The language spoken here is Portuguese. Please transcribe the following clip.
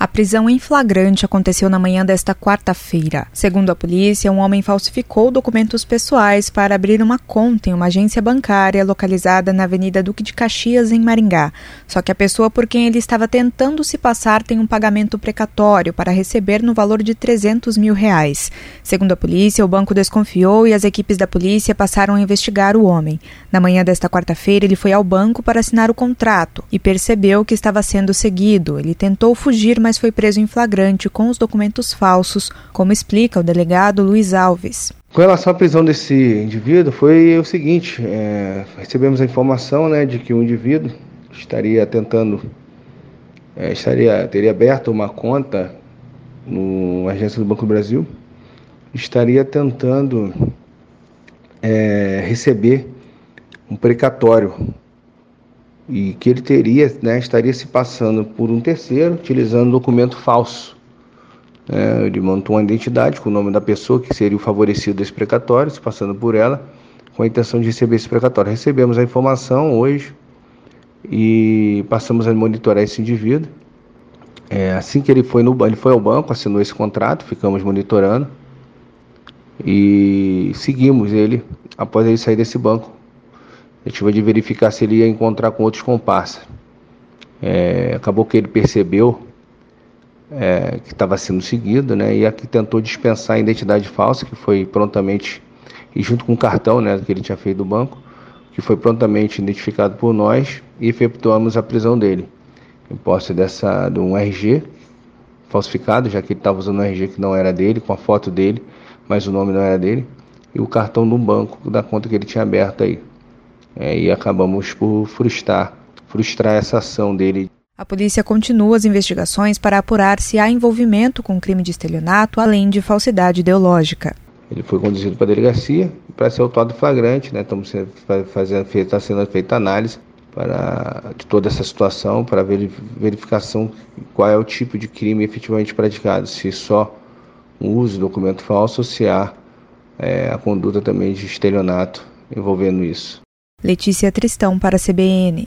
A prisão em flagrante aconteceu na manhã desta quarta-feira. Segundo a polícia, um homem falsificou documentos pessoais para abrir uma conta em uma agência bancária localizada na Avenida Duque de Caxias, em Maringá. Só que a pessoa por quem ele estava tentando se passar tem um pagamento precatório para receber no valor de R$300 mil. Segundo a polícia, o banco desconfiou e as equipes da polícia passaram a investigar o homem. Na manhã desta quarta-feira, ele foi ao banco para assinar o contrato e percebeu que estava sendo seguido. Ele tentou fugir, mas foi preso em flagrante com os documentos falsos, como explica o delegado Luiz Alves. Com relação à prisão desse indivíduo, foi o seguinte, recebemos a informação, de que o indivíduo estaria tentando, teria aberto uma conta na agência do Banco do Brasil, estaria tentando receber um precatório e que ele estaria se passando por um terceiro, utilizando um documento falso. Ele montou uma identidade com o nome da pessoa que seria o favorecido desse precatório, se passando por ela, com a intenção de receber esse precatório. Recebemos a informação hoje e passamos a monitorar esse indivíduo. Assim que ele foi ao banco, assinou esse contrato, ficamos monitorando e seguimos ele após ele sair desse banco. A gente vai verificar se ele ia encontrar com outros comparsas. Acabou que ele percebeu que estava sendo seguido, e aqui tentou dispensar a identidade falsa, que foi prontamente, e junto com o cartão que ele tinha feito do banco, que foi prontamente identificado por nós e efetuamos a prisão dele, em posse de um RG falsificado, já que ele estava usando um RG que não era dele, com a foto dele, mas o nome não era dele, e o cartão do banco da conta que ele tinha aberto aí. E acabamos por frustrar essa ação dele. A polícia continua as investigações para apurar se há envolvimento com crime de estelionato, além de falsidade ideológica. Ele foi conduzido para a delegacia para ser autuado em flagrante, está sendo feita análise de toda essa situação, para verificação qual é o tipo de crime efetivamente praticado, se só o uso de documento falso ou se há a conduta também de estelionato envolvendo isso. Letícia Tristão para a CBN.